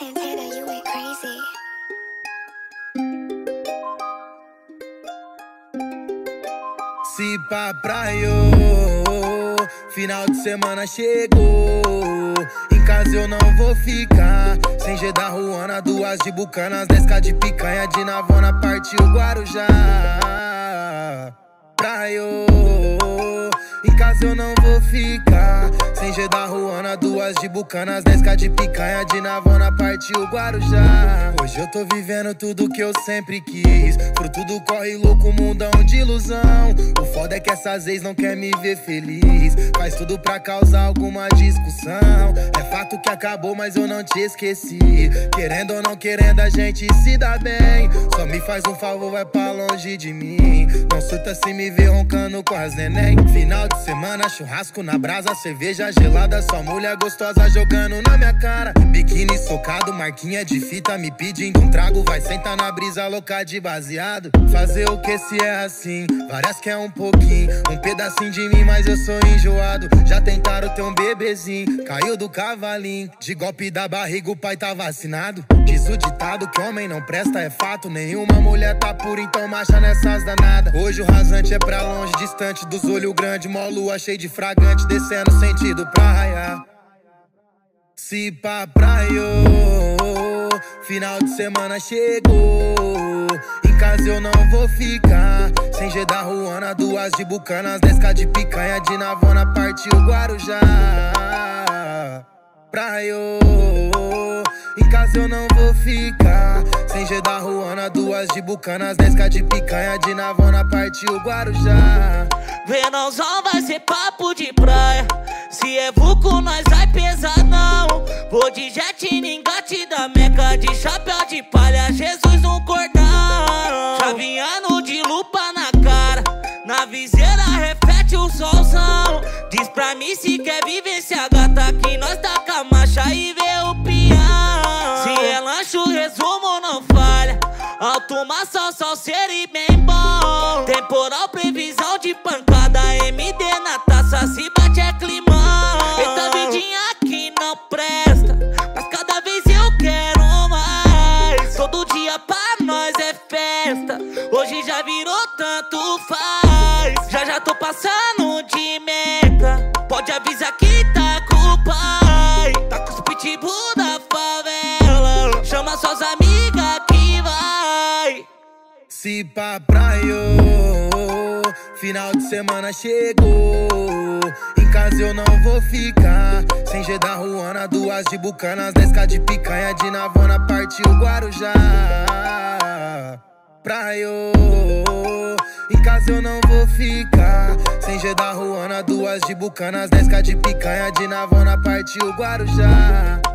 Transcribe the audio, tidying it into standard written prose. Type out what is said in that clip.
Santana, you went crazy. Se pá praia, final de semana chegou. Em casa eu não vou ficar. Sem G da Ruana, 2 de Bucanas, 10k de picanha, de Navona, partiu Guarujá. Praia, em casa eu não vou ficar. Sem G da Ruana, 2 de Bucanas, 10k de picanha, de Navona, partiu Guarujá. Hoje eu tô vivendo tudo que eu sempre quis. Fruto do corre louco, mundão de ilusão. O foda é que essas ex não quer me ver feliz. Faz tudo pra causar alguma discussão. É fato que acabou, mas eu não te esqueci. Querendo ou não querendo, a gente se dá bem. Só me faz um favor, vai pra longe de mim. Não surta se me ver roncando com as neném. Final de semana, churrasco na brasa, cerveja gelada, só mulher gostosa jogando na minha cara. Biquíni socado, marquinha de fita, me pedindo um trago. Vai sentar na brisa louca de baseado. Fazer o que se é assim? Várias quer um pouquinho, um pedacinho de mim, mas eu sou enjoado. Já tentaram ter um bebezinho, caiu do cavalinho. De golpe da barriga o pai tá vacinado. Diz o ditado que homem não presta, é fato. Nenhuma mulher tá pura, então marcha nessas danadas. Hoje o rasante é pra longe, distante dos olhos grandes. Mó lua cheio de fragante, descendo sentido pra raiar. Se pá praia, final de semana chegou. Em casa eu não vou ficar. Sem G da Ruana, 2 de Bucanas, 10k de picanha, de Navona, partiu Guarujá. Praia, em casa eu não vou ficar. Sem G da Ruana, 2 de Bucanas, 10k de picanha, de Navona, partiu Guarujá. Verãozão vai ser papo de praia. Se é vulco, nós vai pesadão. Vou de jet, engate da Meca, de chapéu de palha, Jesus no cordão. Chavinhando de lupa na cara, na viseira reflete o solzão. Diz pra mim se quer vivenciar gata, que nós taca a marcha e vê o peão. Se é lanche, o resumo não falha. Alto massa, salseiro e bem bom. Temporal, previsão de pancada, MD na taça, se bate é climão. Eita vidinha que não presta, mas cada vez eu quero mais. Todo dia pra nós é festa, hoje já virou tanto faz. Já tô passando de meta, pode avisar que tá com o pai. Tá com os pitbull da favela, chama suas amigas que vai. Se pá praia, final de semana chegou. Em casa eu não vou ficar. Sem G da Ruana, 2 de Bucanas, 10k de picanha, de Navona, partiu Guarujá. Praia, em casa eu não vou ficar. Sem G da Ruana, 2 de Bucanas, 10k de picanha, de Navona, partiu Guarujá.